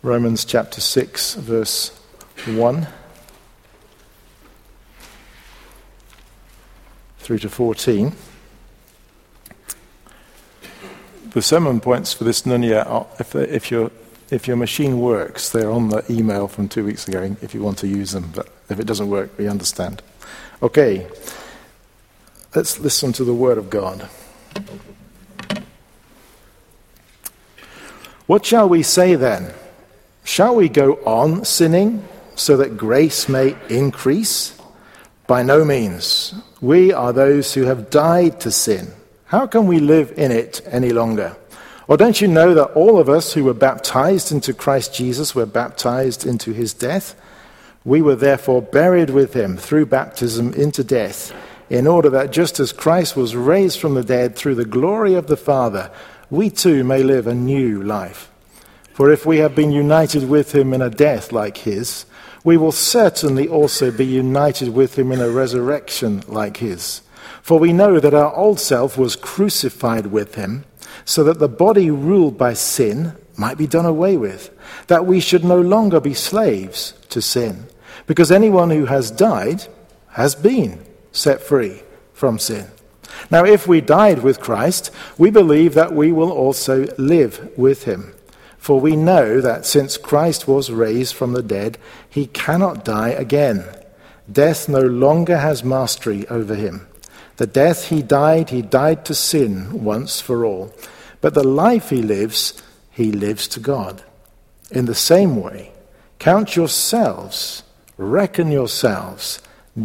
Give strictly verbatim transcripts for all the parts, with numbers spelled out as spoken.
Romans chapter six, verse one through to fourteen. The sermon points for this Nunya are, if, if, your, if your machine works, they're on the email from two weeks ago if you want to use them, but if it doesn't work, we understand. Okay, let's listen to the word of God. What shall we say then? Shall we go on sinning so that grace may increase? By no means. We are those who have died to sin. How can we live in it any longer? Or don't you know that all of us who were baptized into Christ Jesus were baptized into his death? We were therefore buried with him through baptism into death, in order that just as Christ was raised from the dead through the glory of the Father, we too may live a new life. For if we have been united with him in a death like his, we will certainly also be united with him in a resurrection like his. For we know that our old self was crucified with him, so that the body ruled by sin might be done away with, that we should no longer be slaves to sin. Because anyone who has died has been set free from sin. Now if we died with Christ, we believe that we will also live with him. For we know that since Christ was raised from the dead, he cannot die again. Death no longer has mastery over him. The death he died, he died to sin once for all. But the life he lives, he lives to God. In the same way, count yourselves, reckon yourselves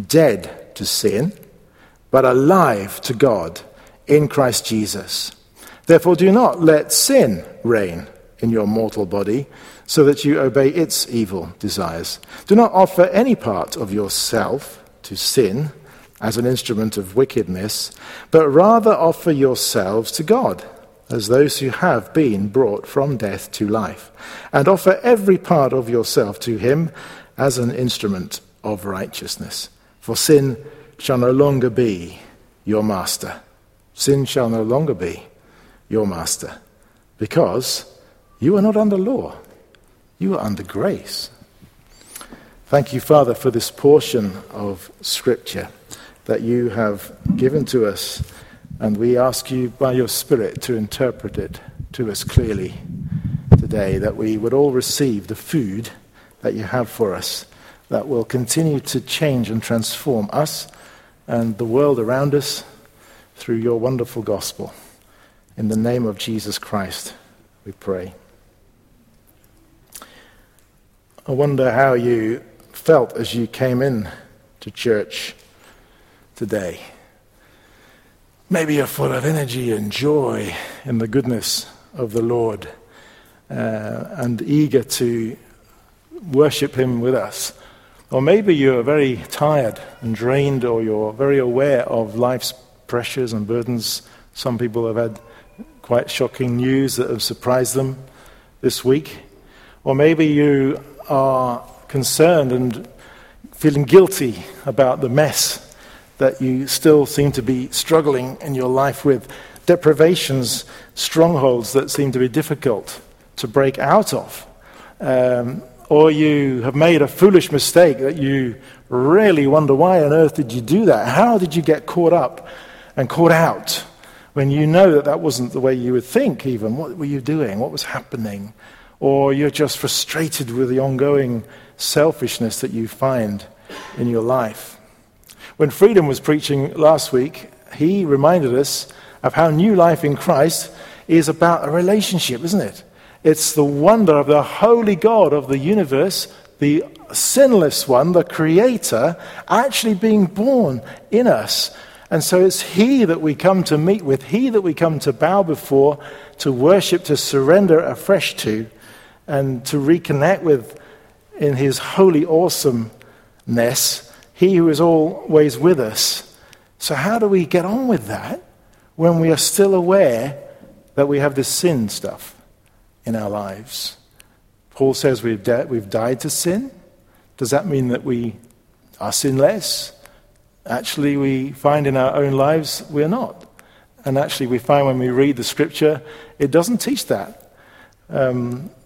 dead to sin, but alive to God in Christ Jesus. Therefore do not let sin reign in your mortal body, so that you obey its evil desires. Do not offer any part of yourself to sin as an instrument of wickedness, but rather offer yourselves to God as those who have been brought from death to life, and offer every part of yourself to him as an instrument of righteousness. For sin shall no longer be your master. Sin shall no longer be your master, because you are not under law, you are under grace. Thank you, Father, for this portion of Scripture that you have given to us, and we ask you by your Spirit to interpret it to us clearly today, that we would all receive the food that you have for us, that will continue to change and transform us and the world around us through your wonderful gospel. In the name of Jesus Christ, we pray. I wonder how you felt as you came in to church today. Maybe you're full of energy and joy in the goodness of the Lord, uh, and eager to worship him with us. Or maybe you're very tired and drained, or you're very aware of life's pressures and burdens. Some people have had quite shocking news that have surprised them this week. Or maybe you are concerned and feeling guilty about the mess that you still seem to be struggling in your life with, deprivations, strongholds that seem to be difficult to break out of. Um, or you have made a foolish mistake that you really wonder, why on earth did you do that? How did you get caught up and caught out when you know that that wasn't the way you would think even? What were you doing? What was happening? Or you're just frustrated with the ongoing selfishness that you find in your life. When Freedom was preaching last week, he reminded us of how new life in Christ is about a relationship, isn't it? It's the wonder of the holy God of the universe, the sinless one, the creator, actually being born in us. And so it's he that we come to meet with, he that we come to bow before, to worship, to surrender afresh to, and to reconnect with in his holy awesomeness, he who is always with us. So how do we get on with that when we are still aware that we have this sin stuff in our lives? Paul says we've, di- we've died to sin. Does that mean that we are sinless? Actually, we find in our own lives we're not. And actually, we find when we read the scripture, it doesn't teach that. Um,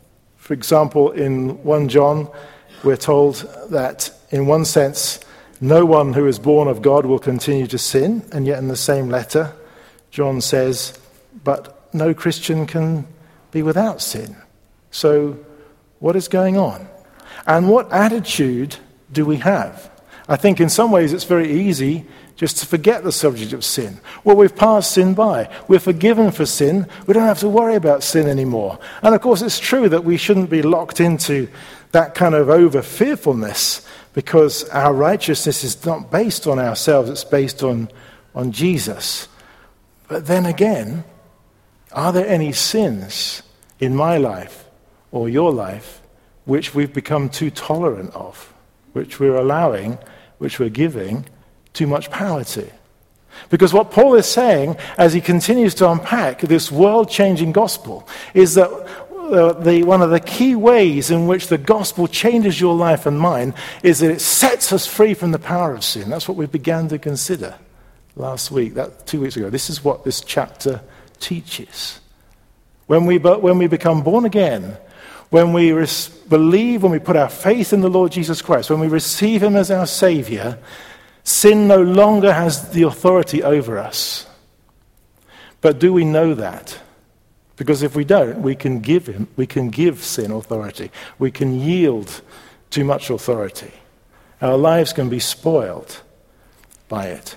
For example, in First John, we're told that in one sense, no one who is born of God will continue to sin, and yet in the same letter, John says, but no Christian can be without sin. So what is going on? And what attitude do we have? I think in some ways it's very easy just to forget the subject of sin. Well, we've passed sin by. We're forgiven for sin. We don't have to worry about sin anymore. And of course it's true that we shouldn't be locked into that kind of over-fearfulness, because our righteousness is not based on ourselves, it's based on, on Jesus. But then again, are there any sins in my life or your life which we've become too tolerant of, which we're allowing, which we're giving too much power to? Because what Paul is saying, as he continues to unpack this world-changing gospel, is that uh, the, one of the key ways in which the gospel changes your life and mine is that it sets us free from the power of sin. That's what we began to consider last week, that two weeks ago. This is what this chapter teaches. When we, when we become born again, when we res- believe, when we put our faith in the Lord Jesus Christ, when we receive him as our Savior, sin no longer has the authority over us. But do we know that? Because if we don't, we can give him, we can give sin authority. We can yield too much authority. Our lives can be spoiled by it.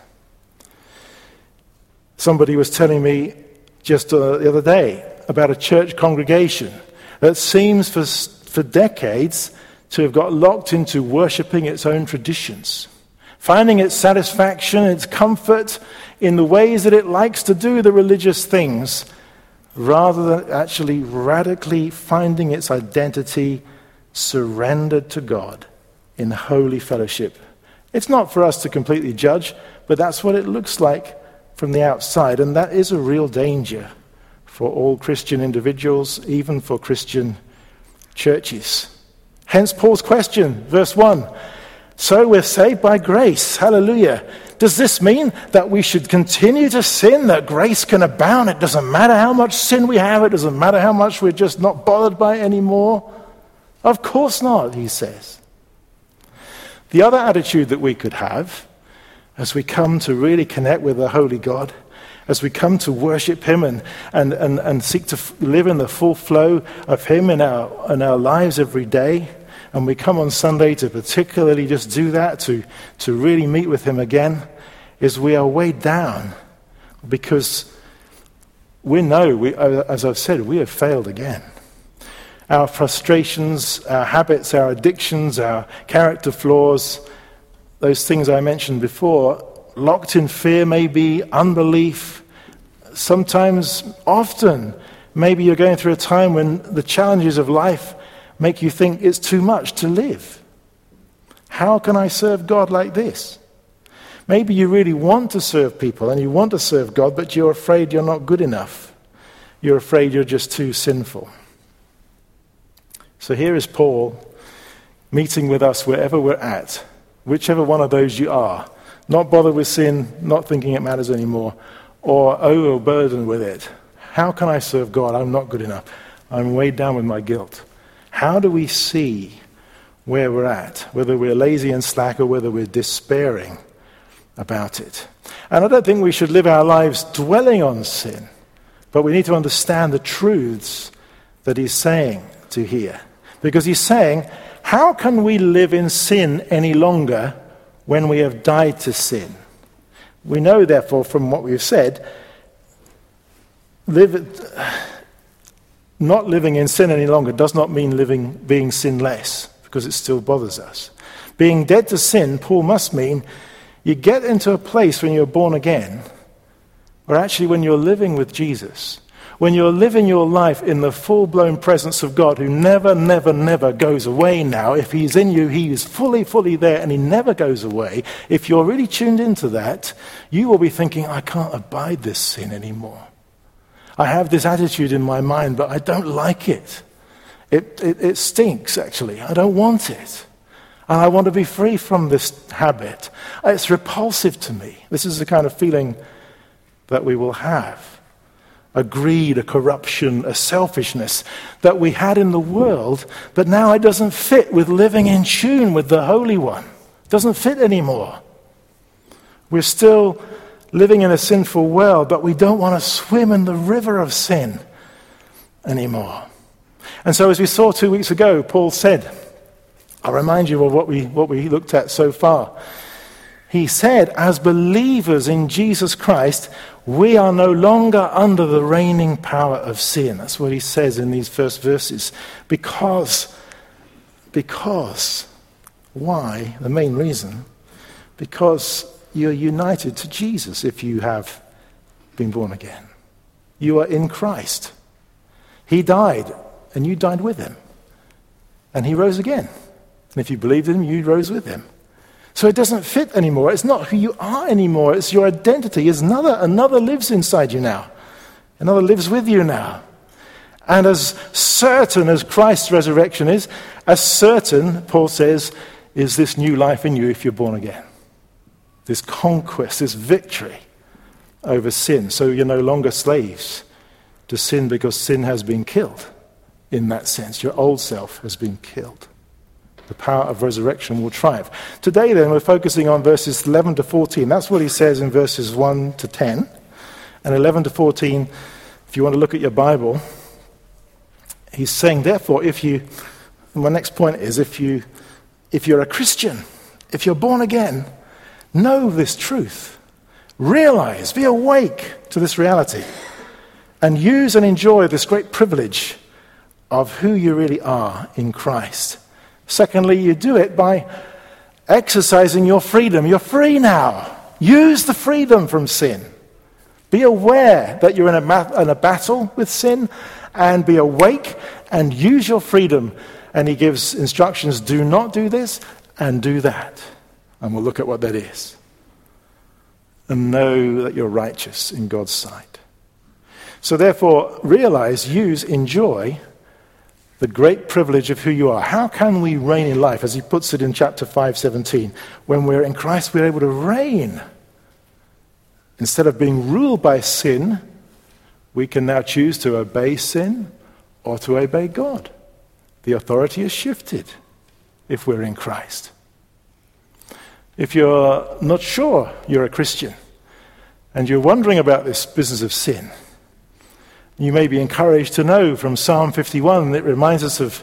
Somebody was telling me just uh, the other day about a church congregation that seems for, for decades to have got locked into worshipping its own traditions, finding its satisfaction, its comfort in the ways that it likes to do the religious things, rather than actually radically finding its identity surrendered to God in holy fellowship. It's not for us to completely judge, but that's what it looks like from the outside, and that is a real danger for all Christian individuals, even for Christian churches. Hence Paul's question, verse one. So we're saved by grace. Hallelujah. Does this mean that we should continue to sin, that grace can abound? It doesn't matter how much sin we have. It doesn't matter how much we're just not bothered by it anymore. Of course not, he says. The other attitude that we could have as we come to really connect with the Holy God, as we come to worship him and, and, and, and seek to f- live in the full flow of him in our, in our lives every day, and we come on Sunday to particularly just do that, to, to really meet with him again, is we are weighed down because we know, we, as I've said, we have failed again. Our frustrations, our habits, our addictions, our character flaws, those things I mentioned before, locked in fear maybe, unbelief, sometimes, often, maybe you're going through a time when the challenges of life make you think it's too much to live. How can I serve God like this? Maybe you really want to serve people and you want to serve God, but you're afraid you're not good enough. You're afraid you're just too sinful. So here is Paul meeting with us wherever we're at, whichever one of those you are. Not bothered with sin, not thinking it matters anymore, or overburdened with it. How can I serve God? I'm not good enough. I'm weighed down with my guilt. How do we see where we're at, whether we're lazy and slack or whether we're despairing about it? And I don't think we should live our lives dwelling on sin, but we need to understand the truths that he's saying to here. Because he's saying, how can we live in sin any longer when we have died to sin? We know, therefore, from what we've said, live, not living in sin any longer does not mean living being sinless, because it still bothers us. Being dead to sin, Paul must mean you get into a place when you're born again, or actually when you're living with Jesus, when you're living your life in the full-blown presence of God, who never, never, never goes away now. If he's in you, he is fully, fully there, and he never goes away. If you're really tuned into that, you will be thinking, I can't abide this sin anymore. I have this attitude in my mind, but I don't like it. It, it, it stinks, actually. I don't want it. And I want to be free from this habit. It's repulsive to me. This is the kind of feeling that we will have. a greed, a corruption, a selfishness that we had in the world, but now it doesn't fit with living in tune with the Holy One. It doesn't fit anymore. We're still living in a sinful world, but we don't want to swim in the river of sin anymore. And so as we saw two weeks ago, Paul said, I'll remind you of what we, what we looked at so far. He said, as believers in Jesus Christ, we are no longer under the reigning power of sin. That's what he says in these first verses. Because, because, why? The main reason, because you're united to Jesus if you have been born again. You are in Christ. He died, and you died with him. And he rose again. And if you believed in him, you rose with him. So it doesn't fit anymore. It's not who you are anymore. It's your identity. It's another, another lives inside you now. Another lives with you now. And as certain as Christ's resurrection is, as certain, Paul says, is this new life in you if you're born again. This conquest, this victory over sin. So you're no longer slaves to sin because sin has been killed. In that sense, your old self has been killed. The power of resurrection will triumph. Today, then, we're focusing on verses eleven to fourteen. That's what he says in verses one to ten. And eleven to fourteen, if you want to look at your Bible, he's saying, therefore, if you, my next point is, if, you, if you're a Christian, if you're born again, know this truth. Realize, be awake to this reality. And use and enjoy this great privilege of who you really are in Christ. Secondly, you do it by exercising your freedom. You're free now. Use the freedom from sin. Be aware that you're in a, ma- in a battle with sin, and be awake and use your freedom. And he gives instructions, do not do this and do that. And we'll look at what that is. And know that you're righteous in God's sight. So therefore, realize, use, enjoy the great privilege of who you are. How can we reign in life? As he puts it in chapter five seventeen, when we're in Christ, we're able to reign. Instead of being ruled by sin, we can now choose to obey sin or to obey God. The authority is shifted if we're in Christ. If you're not sure you're a Christian and you're wondering about this business of sin, you may be encouraged to know from Psalm fifty-one, it reminds us of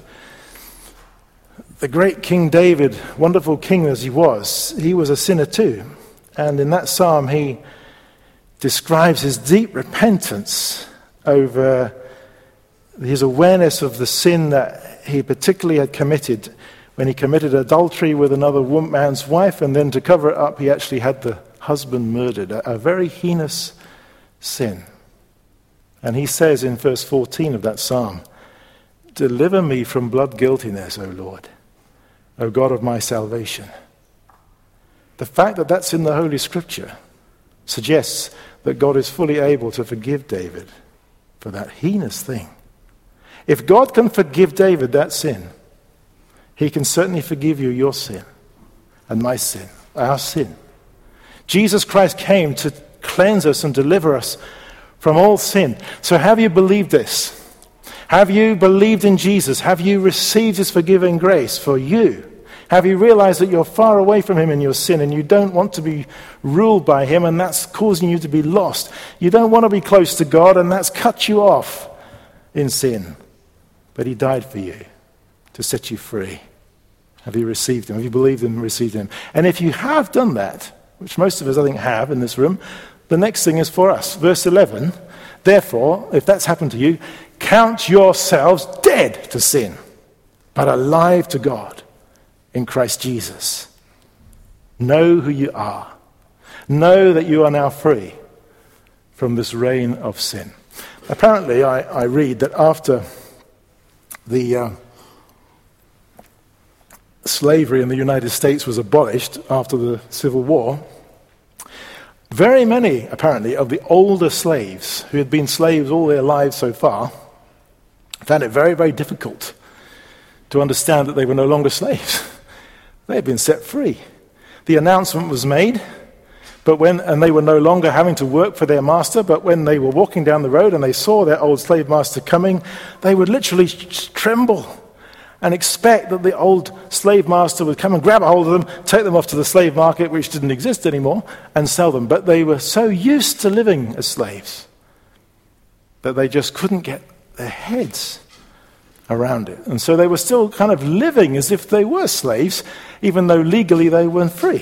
the great King David, wonderful king as he was. He was a sinner too. And in that psalm, he describes his deep repentance over his awareness of the sin that he particularly had committed when he committed adultery with another man's wife, and then to cover it up, he actually had the husband murdered, a, a very heinous sin. And he says in verse fourteen of that psalm, deliver me from blood guiltiness, O Lord, O God of my salvation. The fact that that's in the Holy Scripture suggests that God is fully able to forgive David for that heinous thing. If God can forgive David that sin, he can certainly forgive you your sin and my sin, our sin. Jesus Christ came to cleanse us and deliver us from all sin. So have you believed this? Have you believed in Jesus? Have you received his forgiving grace for you? Have you realized that you're far away from him in your sin and you don't want to be ruled by him, and that's causing you to be lost? You don't want to be close to God, and that's cut you off in sin. But he died for you to set you free. Have you received him? Have you believed him and received him? And if you have done that, which most of us I think have in this room, the next thing is for us. Verse eleven, therefore, if that's happened to you, count yourselves dead to sin, but alive to God in Christ Jesus. Know who you are. Know that you are now free from this reign of sin. Apparently, I, I read that after the uh, slavery in the United States was abolished after the Civil War, very many, apparently, of the older slaves who had been slaves all their lives so far found it very, very difficult to understand that they were no longer slaves. They had been set free. The announcement was made but when and they were no longer having to work for their master, but when they were walking down the road and they saw their old slave master coming, they would literally tremble and expect that the old slave master would come and grab a hold of them, take them off to the slave market, which didn't exist anymore, and sell them. But they were so used to living as slaves that they just couldn't get their heads around it. And so they were still kind of living as if they were slaves, even though legally they weren't free.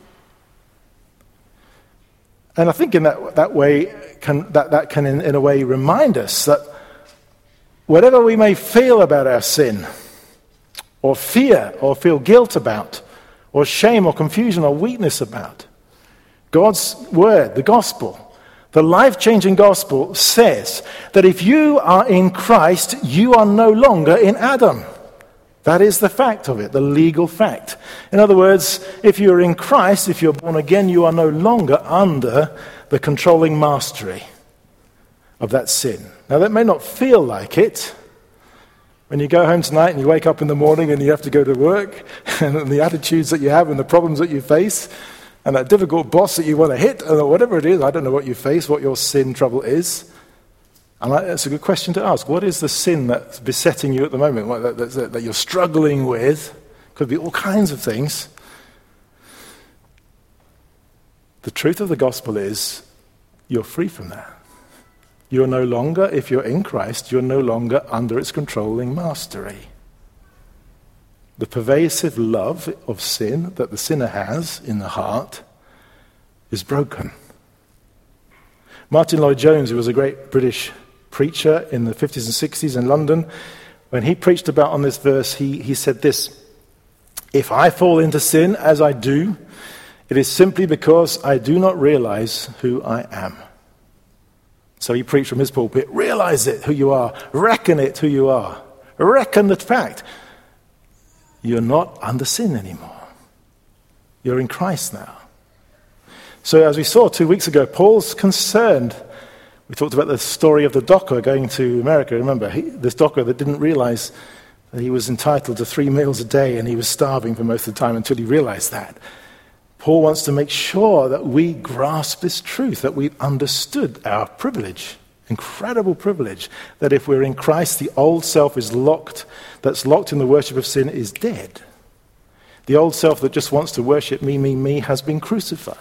And I think in that that way, can, that, that can in, in a way remind us that whatever we may feel about our sin, or fear, or feel guilt about, or shame, or confusion, or weakness about, God's word, the gospel, the life-changing gospel says that if you are in Christ, you are no longer in Adam. That is the fact of it, the legal fact. In other words, if you're in Christ, if you're born again, you are no longer under the controlling mastery of that sin. Now, that may not feel like it. When you go home tonight and you wake up in the morning and you have to go to work, and the attitudes that you have and the problems that you face, and that difficult boss that you want to hit, or whatever it is, I don't know what you face, what your sin trouble is. And that's a good question to ask. What is the sin that's besetting you at the moment, what, that, that, that you're struggling with? Could be all kinds of things. The truth of the gospel is you're free from that. You're no longer, if you're in Christ, you're no longer under its controlling mastery. The pervasive love of sin that the sinner has in the heart is broken. Martin Lloyd-Jones, who was a great British preacher in the fifties and sixties in London, when he preached about on this verse, he, he said this: "If I fall into sin as I do, it is simply because I do not realize who I am." So he preached from his pulpit, realize it, who you are. Reckon it, who you are. Reckon the fact. You're not under sin anymore. You're in Christ now. So as we saw two weeks ago, Paul's concerned. We talked about the story of the docker going to America. Remember, he, this docker that didn't realize that he was entitled to three meals a day and he was starving for most of the time until he realized that. Paul wants to make sure that we grasp this truth, that we've understood our privilege, incredible privilege, that if we're in Christ, the old self is locked, that's locked in the worship of sin is dead. The old self that just wants to worship me, me, me has been crucified.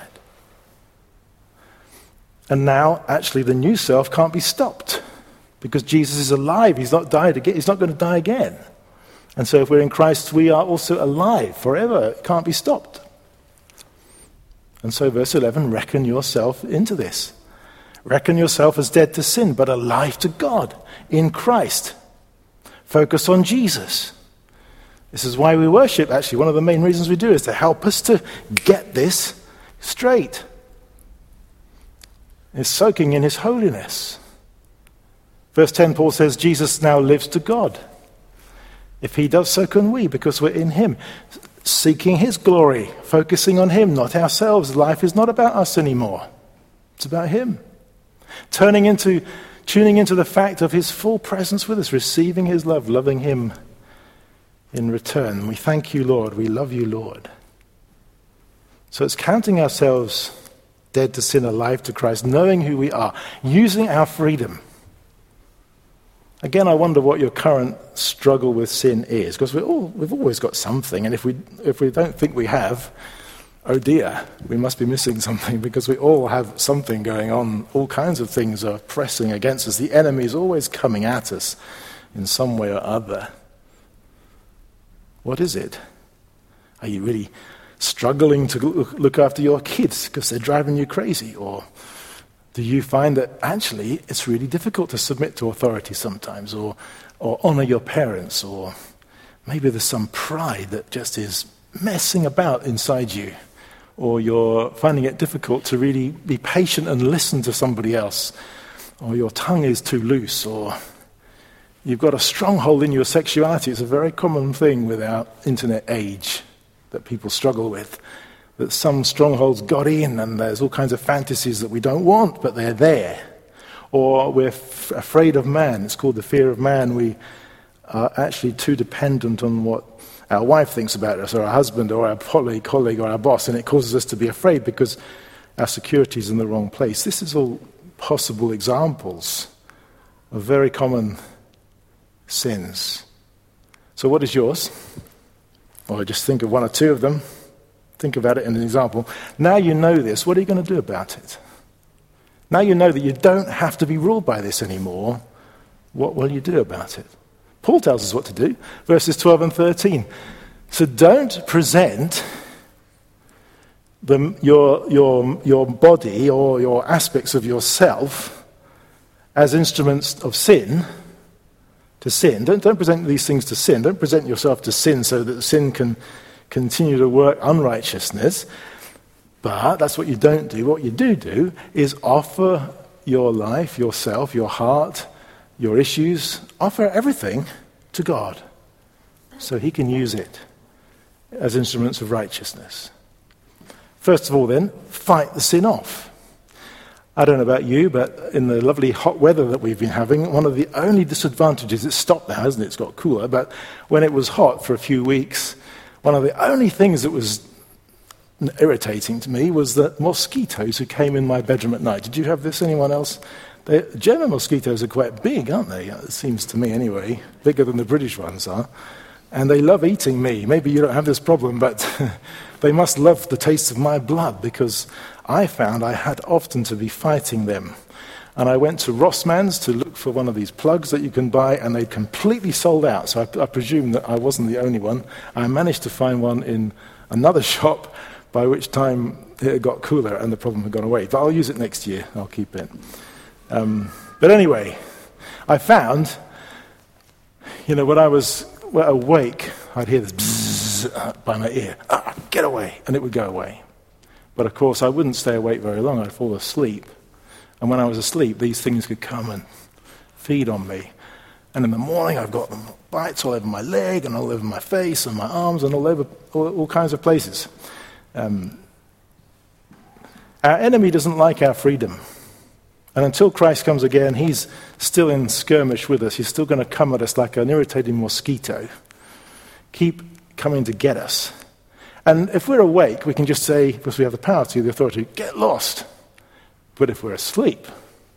And now, actually, the new self can't be stopped because Jesus is alive. He's not died again. He's not going to die again. And so if we're in Christ, we are also alive forever. It can't be stopped. And so verse eleven, reckon yourself into this. Reckon yourself as dead to sin, but alive to God in Christ. Focus on Jesus. This is why we worship, actually. One of the main reasons we do is to help us to get this straight. It's soaking in his holiness. Verse ten, Paul says, Jesus now lives to God. If he does, so can we, because we're in him. Seeking his glory, focusing on him, not ourselves. Life is not about us anymore. It's about him. Turning into, tuning into the fact of his full presence with us, receiving his love, loving him in return. We thank you, Lord. We love you, Lord. So it's counting ourselves dead to sin, alive to Christ, knowing who we are, using our freedom. Again, I wonder what your current struggle with sin is, because we're all, we've always got something, and if we if we don't think we have, oh dear, we must be missing something, because we all have something going on. All kinds of things are pressing against us. The enemy is always coming at us in some way or other. What is it? Are you really struggling to look after your kids because they're driving you crazy? Or do you find that actually it's really difficult to submit to authority sometimes, or or honor your parents, or maybe there's some pride that just is messing about inside you, or you're finding it difficult to really be patient and listen to somebody else, or your tongue is too loose, or you've got a stronghold in your sexuality. It's a very common thing with our internet age that people struggle with. That some strongholds got in and there's all kinds of fantasies that we don't want, but they're there. Or we're f- afraid of man. It's called the fear of man. We are actually too dependent on what our wife thinks about us, or our husband, or our colleague, colleague or our boss, and it causes us to be afraid because our security's in the wrong place. This is all possible examples of very common sins. So what is yours? Or just think of one or two of them. Think about it in an example. Now you know this, what are you going to do about it? Now you know that you don't have to be ruled by this anymore. What will you do about it? Paul tells us what to do, verses twelve and thirteen. So don't present the, your, your, your body or your aspects of yourself as instruments of sin, to sin. Don't, don't present these things to sin. Don't present yourself to sin so that sin can continue to work unrighteousness. But that's what you don't do. What you do do is offer your life, yourself, your heart, your issues, offer everything to God so he can use it as instruments of righteousness. First of all then, fight the sin off. I don't know about you, but in the lovely hot weather that we've been having, one of the only disadvantages, it's stopped now, hasn't it? It's got cooler, but when it was hot for a few weeks, one of the only things that was irritating to me was the mosquitoes who came in my bedroom at night. Did you have this? Anyone else? The German mosquitoes are quite big, aren't they? It seems to me anyway, bigger than the British ones are. And they love eating me. Maybe you don't have this problem, but they must love the taste of my blood, because I found I had often to be fighting them. And I went to Rossmann's to look for one of these plugs that you can buy, and they completely sold out. So I, I presume that I wasn't the only one. I managed to find one in another shop, by which time it got cooler and the problem had gone away. But I'll use it next year. I'll keep it. Um, but anyway, I found, you know, when I was well, awake, I'd hear this bzzz by my ear. Ah, get away! And it would go away. But of course, I wouldn't stay awake very long. I'd fall asleep. And when I was asleep, these things could come and feed on me. And in the morning, I've got them bites all over my leg and all over my face and my arms and all over all, all kinds of places. Um, our enemy doesn't like our freedom. And until Christ comes again, he's still in skirmish with us. He's still going to come at us like an irritating mosquito. Keep coming to get us. And if we're awake, we can just say, because we have the power to, the authority, get lost. But if we're asleep,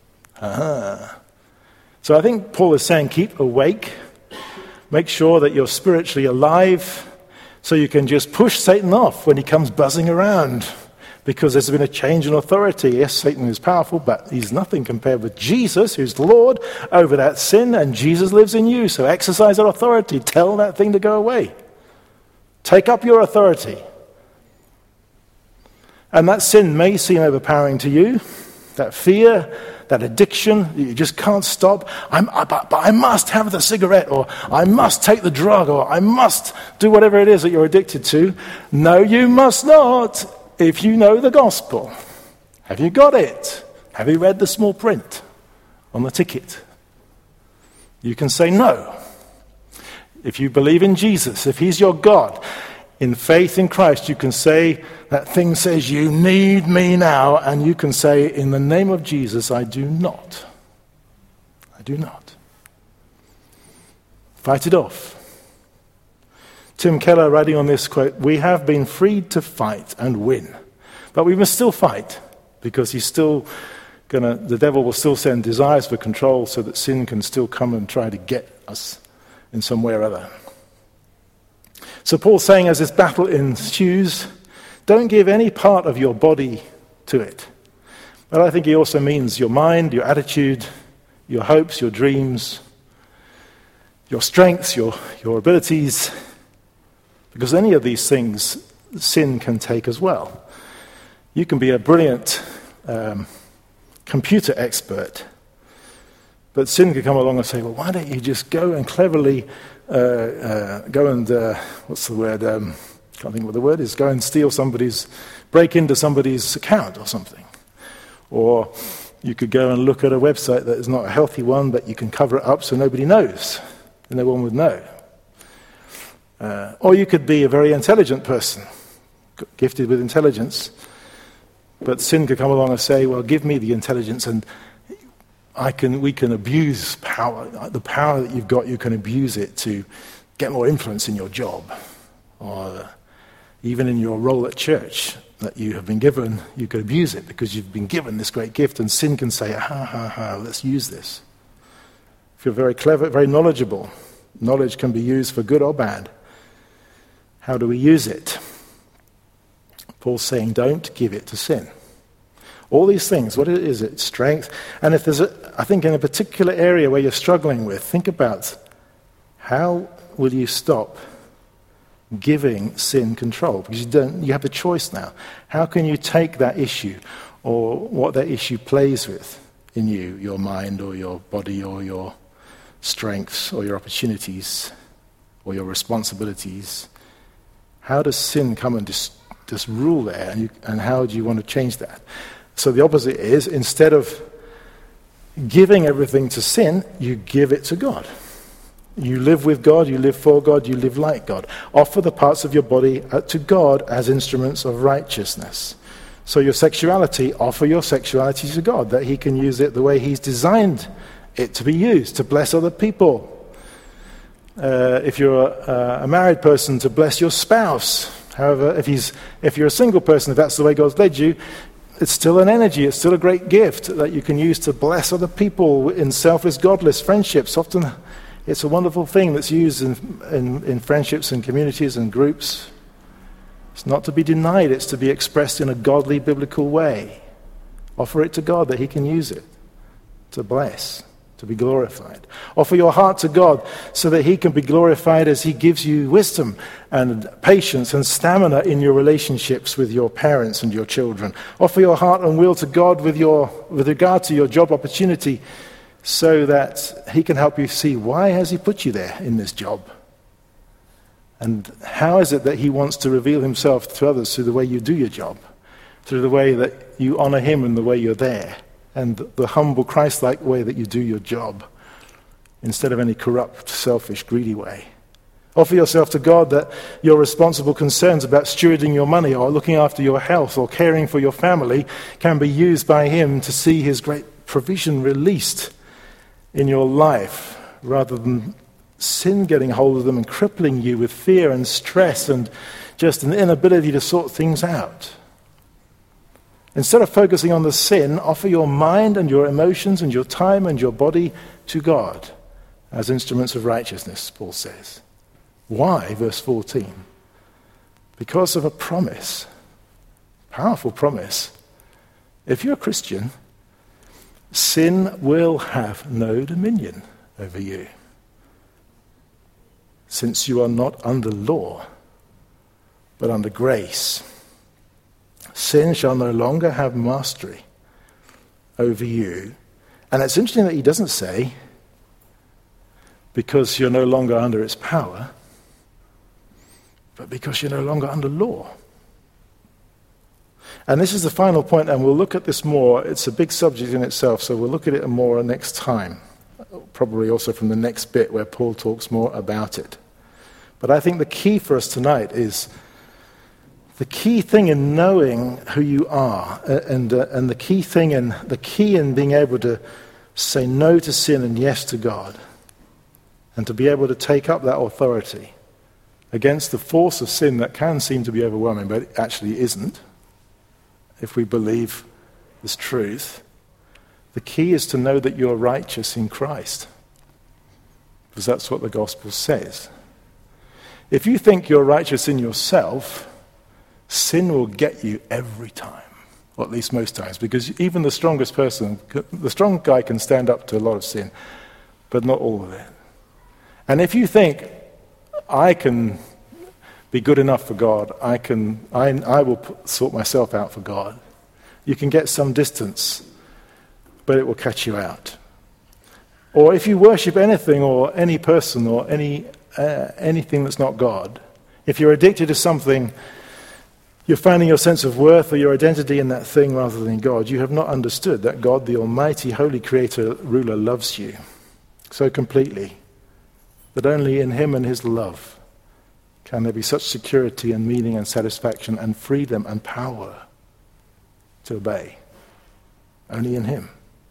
aha. So I think Paul is saying keep awake. Make sure that you're spiritually alive so you can just push Satan off when he comes buzzing around. Because there's been a change in authority. Yes, Satan is powerful, but he's nothing compared with Jesus, who's Lord over that sin, and Jesus lives in you. So exercise that authority. Tell that thing to go away. Take up your authority. And that sin may seem overpowering to you, that fear, that addiction that you just can't stop. I'm, I, but, but I must have the cigarette, or I must take the drug, or I must do whatever it is that you're addicted to. No, you must not. If you know the gospel, have you got it? Have you read the small print on the ticket? You can say no. If you believe in Jesus, if he's your God, in faith in Christ, you can say, that thing says, you need me now, and you can say, in the name of Jesus, I do not. I do not. Fight it off. Tim Keller, writing on this quote, we have been freed to fight and win, but we must still fight, because he's still gonna, the devil will still send desires for control so that sin can still come and try to get us in some way or other. So Paul's saying, as this battle ensues, don't give any part of your body to it. But I think he also means your mind, your attitude, your hopes, your dreams, your strengths, your, your abilities, because any of these things, sin can take as well. You can be a brilliant um, computer expert, but sin can come along and say, well, why don't you just go and cleverly uh, uh, go and, uh, what's the word, um, can't think what the word is, go and steal somebody's, break into somebody's account or something. Or you could go and look at a website that is not a healthy one, but you can cover it up so nobody knows, and no one would know. Uh, or you could be a very intelligent person, gifted with intelligence, but sin could come along and say, well, give me the intelligence and I can. we can abuse power. The power that you've got, you can abuse it to get more influence in your job, or even in your role at church. that you have been given, you could abuse it because you've been given this great gift, and sin can say, ha, ha, ha, let's use this. If you're very clever, very knowledgeable, knowledge can be used for good or bad. How do we use it? Paul's saying, don't give it to sin. All these things, what is it? Strength. And if there's, a, I think in a particular area where you're struggling with, think about how will you stop giving sin control? Because you don't, you have the choice now. How can you take that issue or what that issue plays with in you, your mind or your body or your strengths or your opportunities or your responsibilities? How does sin come and just, just rule there? And, you, and how do you want to change that? So the opposite is, instead of giving everything to sin, you give it to God. You live with God, you live for God, you live like God. Offer the parts of your body to God as instruments of righteousness. So your sexuality, offer your sexuality to God, that he can use it the way he's designed it to be used, to bless other people. Uh, if you're a, a married person, to bless your spouse. However, if he's if you're a single person, if that's the way God's led you, it's still an energy, it's still a great gift that you can use to bless other people in selfless, godless friendships. Often it's a wonderful thing that's used in, in, in friendships and communities and groups. It's not to be denied, it's to be expressed in a godly, biblical way. Offer it to God that he can use it to bless, to be glorified. Offer your heart to God so that he can be glorified as he gives you wisdom and patience and stamina in your relationships with your parents and your children. Offer your heart and will to God with your with regard to your job opportunity so that he can help you see, why has he put you there in this job? And how is it that he wants to reveal himself to others through the way you do your job, through the way that you honor him and the way you're there, and the humble, Christ-like way that you do your job, instead of any corrupt, selfish, greedy way. Offer yourself to God that your responsible concerns about stewarding your money or looking after your health or caring for your family can be used by him to see his great provision released in your life, rather than sin getting hold of them and crippling you with fear and stress and just an inability to sort things out. Instead of focusing on the sin, offer your mind and your emotions and your time and your body to God as instruments of righteousness, Paul says. Why? Verse fourteen. Because of a promise, powerful promise. If you're a Christian, sin will have no dominion over you, since you are not under law, but under grace. Sin shall no longer have mastery over you. And it's interesting that he doesn't say, because you're no longer under its power, but because you're no longer under law. And this is the final point, and we'll look at this more. It's a big subject in itself, so we'll look at it more next time, probably also from the next bit where Paul talks more about it. But I think the key for us tonight is the key thing in knowing who you are, uh, and uh, and the key thing in the key in being able to say no to sin and yes to God, and to be able to take up that authority against the force of sin that can seem to be overwhelming, but it actually isn't, if we believe this truth. The key is to know that you're righteous in Christ, because that's what the gospel says. If you think you're righteous in yourself, sin will get you every time, or at least most times, because even the strongest person, the strong guy can stand up to a lot of sin, but not all of it. And if you think, I can be good enough for God, I can, I, I will put, sort myself out for God, you can get some distance, but it will catch you out. Or if you worship anything or any person or any uh, anything that's not God, if you're addicted to something, you're finding your sense of worth or your identity in that thing rather than God, you have not understood that God, the Almighty, Holy Creator, Ruler, loves you so completely that only in him and his love can there be such security and meaning and satisfaction and freedom and power to obey. Only in him.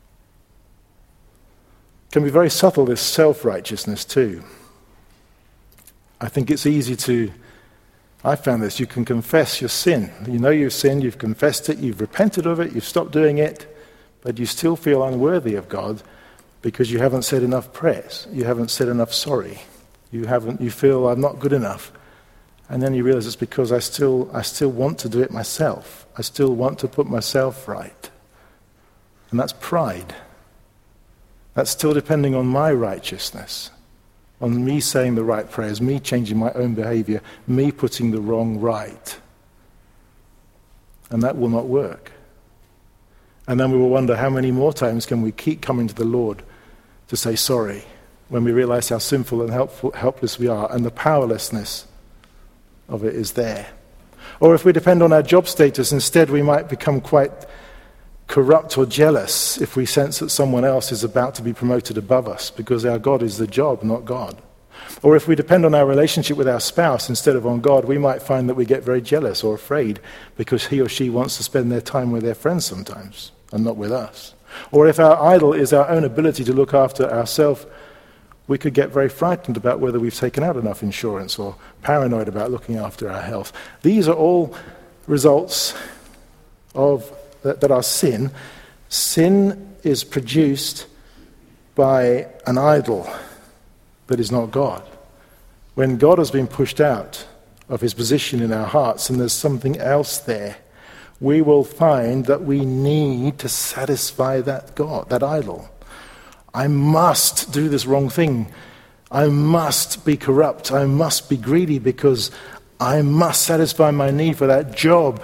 It can be very subtle, this self-righteousness too. I think it's easy to I found this. You can confess your sin. You know you've sinned, you've confessed it, you've repented of it, you've stopped doing it, but you still feel unworthy of God because you haven't said enough prayers. You haven't said enough sorry. You haven't. You feel I'm not good enough. And then you realize it's because I still, I still want to do it myself. I still want to put myself right. And that's pride. That's still depending on my righteousness, on me saying the right prayers, me changing my own behavior, me putting the wrong right. And that will not work. And then we will wonder how many more times can we keep coming to the Lord to say sorry when we realize how sinful and helpful, helpless we are, and the powerlessness of it is there. Or if we depend on our job status, instead we might become quite corrupt or jealous if we sense that someone else is about to be promoted above us, because our God is the job, not God. Or if we depend on our relationship with our spouse instead of on God, we might find that we get very jealous or afraid because he or she wants to spend their time with their friends sometimes and not with us. Or if our idol is our own ability to look after ourselves, we could get very frightened about whether we've taken out enough insurance or paranoid about looking after our health. These are all results of that, that are sin. Sin is produced by an idol that is not God. When God has been pushed out of his position in our hearts and there's something else there, we will find that we need to satisfy that God, that idol. I must do this wrong thing. I must be corrupt. I must be greedy because I must satisfy my need for that job.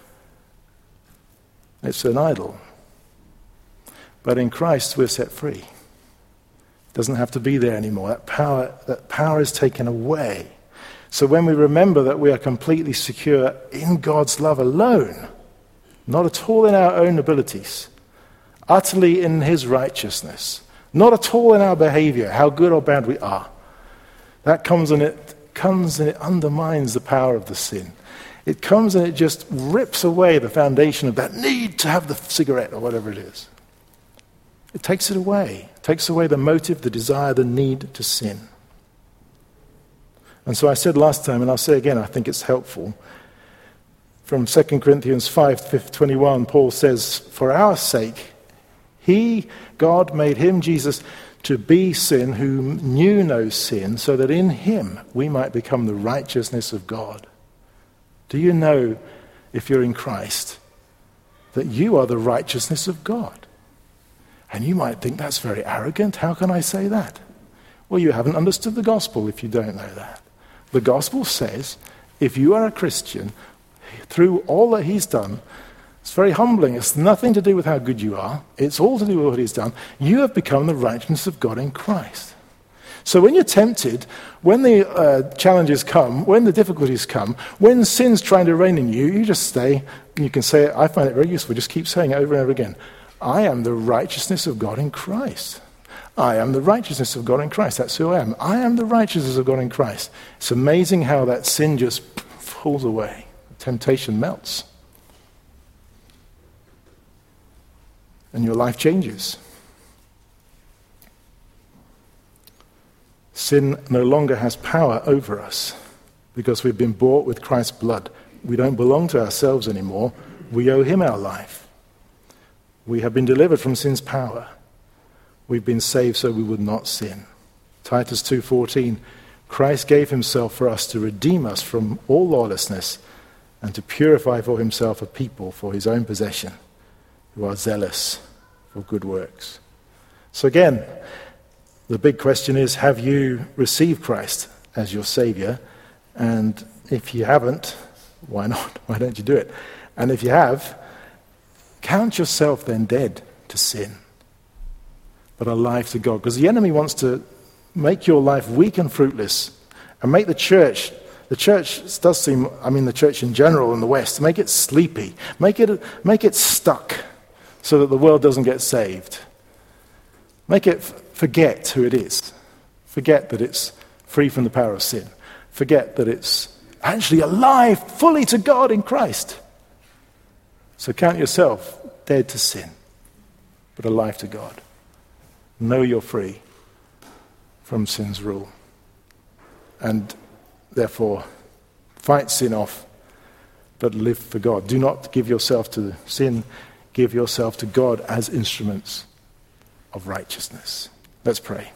It's an idol. But in Christ we're set free. It doesn't have to be there anymore. That power, that power is taken away. So when we remember that we are completely secure in God's love alone, not at all in our own abilities, utterly in his righteousness, not at all in our behavior, how good or bad we are. That comes and it comes and it undermines the power of the sin. It comes and it just rips away the foundation of that need to have the cigarette or whatever it is. It takes it away. It takes away the motive, the desire, the need to sin. And so I said last time, and I'll say again, I think it's helpful. From Second Corinthians five twenty-one, Paul says, for our sake, he, God, made him, Jesus, to be sin who knew no sin, so that in him we might become the righteousness of God. Do you know, if you're in Christ, that you are the righteousness of God? And you might think that's very arrogant. How can I say that? Well, you haven't understood the gospel if you don't know that. The gospel says, if you are a Christian, through all that he's done, it's very humbling. It's nothing to do with how good you are. It's all to do with what he's done. You have become the righteousness of God in Christ. So when you're tempted, when the uh, challenges come, when the difficulties come, when sin's trying to reign in you, you just stay. You can say it. I find it very useful. Just keep saying it over and over again. I am the righteousness of God in Christ. I am the righteousness of God in Christ. That's who I am. I am the righteousness of God in Christ. It's amazing how that sin just falls away. Temptation melts. And your life changes. Sin no longer has power over us because we've been bought with Christ's blood. We don't belong to ourselves anymore. We owe him our life. We have been delivered from sin's power. We've been saved so we would not sin. Titus two fourteen, Christ gave himself for us to redeem us from all lawlessness and to purify for himself a people for his own possession, who are zealous for good works. So again, the big question is, have you received Christ as your Savior? And if you haven't, why not? Why don't you do it? And if you have, count yourself then dead to sin, but alive to God. Because the enemy wants to make your life weak and fruitless and make the church, the church does seem, I mean the church in general in the West, make it sleepy, make it, make it stuck so that the world doesn't get saved. Make it forget who it is. Forget that it's free from the power of sin. Forget that it's actually alive fully to God in Christ. So count yourself dead to sin, but alive to God. Know you're free from sin's rule. And therefore, fight sin off, but live for God. Do not give yourself to sin. Give yourself to God as instruments of righteousness. Let's pray.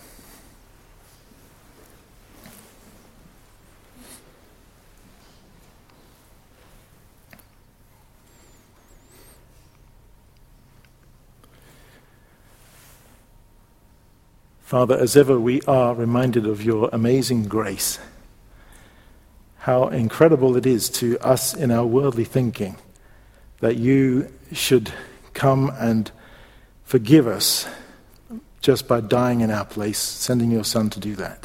Father, as ever, we are reminded of your amazing grace. How incredible it is to us in our worldly thinking that you should come and forgive us just by dying in our place, sending your Son to do that.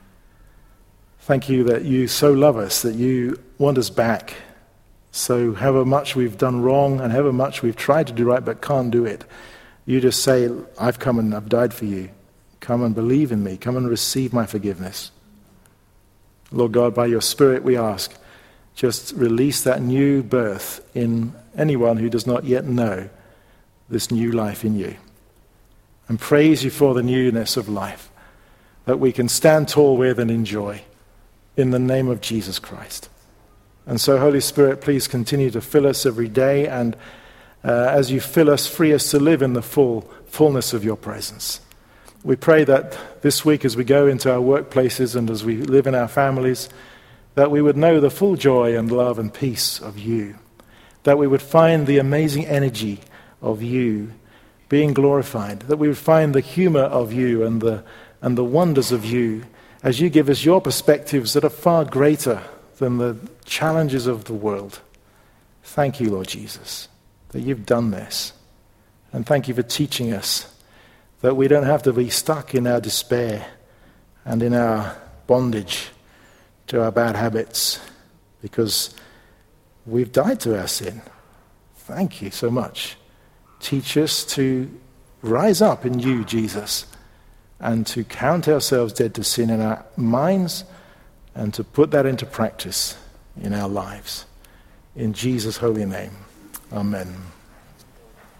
Thank you that you so love us, that you want us back. So however much we've done wrong and however much we've tried to do right but can't do it, you just say, I've come and I've died for you. Come and believe in me. Come and receive my forgiveness. Lord God, by your Spirit we ask, just release that new birth in anyone who does not yet know this new life in you. And praise you for the newness of life that we can stand tall with and enjoy in the name of Jesus Christ. And so, Holy Spirit, please continue to fill us every day, and uh, as you fill us, free us to live in the full fullness of your presence. We pray that this week as we go into our workplaces and as we live in our families, that we would know the full joy and love and peace of you, that we would find the amazing energy of you being glorified, that we would find the humor of you and the, and the wonders of you as you give us your perspectives that are far greater than the challenges of the world. Thank you, Lord Jesus, that you've done this. And thank you for teaching us that we don't have to be stuck in our despair and in our bondage to our bad habits, because we've died to our sin. Thank you so much. Teach us to rise up in you, Jesus, and to count ourselves dead to sin in our minds and to put that into practice in our lives. In Jesus' holy name, amen.